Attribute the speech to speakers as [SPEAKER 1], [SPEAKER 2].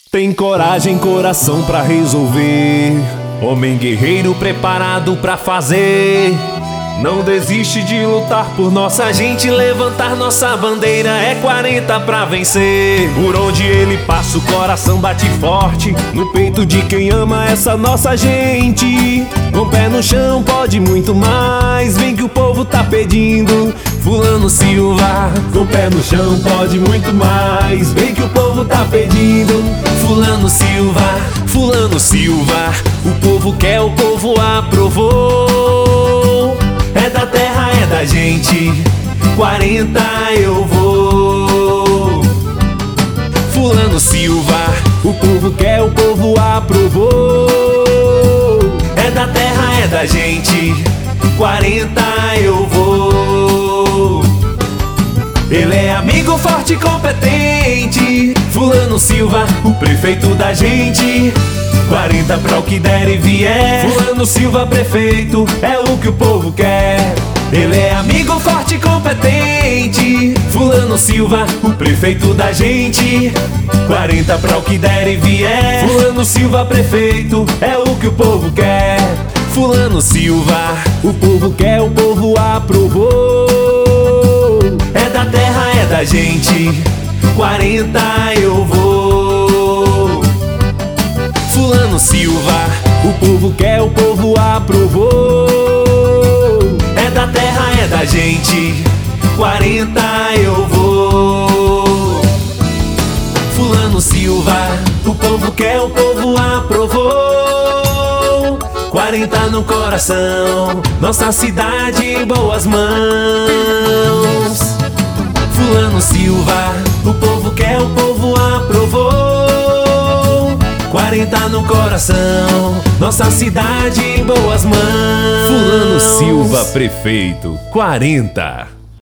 [SPEAKER 1] Tem coragem, coração pra resolver. Homem guerreiro preparado pra fazer. Não desiste de lutar por nossa gente. Levantar nossa bandeira é 40 pra vencer. Por onde ele passa o coração bate forte no peito de quem ama essa nossa gente. Com pé no chão pode muito mais. Vem que o povo tá pedindo. Fulano Silva. Com pé no chão pode muito mais. Vem que o povo tá pedindo. Fulano Silva. Fulano Silva. O povo quer, o povo aprovou. É da terra, é da gente. 40 eu vou. Fulano Silva. O povo quer, o povo aprovou. É da terra, é da gente. 40 eu vou. Ele é amigo forte e competente. Fulano Silva, o prefeito da gente. 40 pra o que der e vier. Fulano Silva, prefeito, é o que o povo quer. Ele é amigo forte e competente. Fulano Silva, o prefeito da gente. 40 pra o que der e vier. Fulano Silva, prefeito, é o que o povo quer. Fulano Silva, o povo quer, o povo aprovou. É da terra, é da gente. 40 eu vou. Fulano Silva, o povo quer, o povo aprovou. É da terra, é da gente. 40 eu vou. Fulano Silva, o povo quer, o povo aprovou. 40 no coração, nossa cidade em boas mãos. Fulano Silva, o povo quer, o povo aprovou. 40 no coração, nossa cidade em boas mãos. Fulano Silva, prefeito. 40.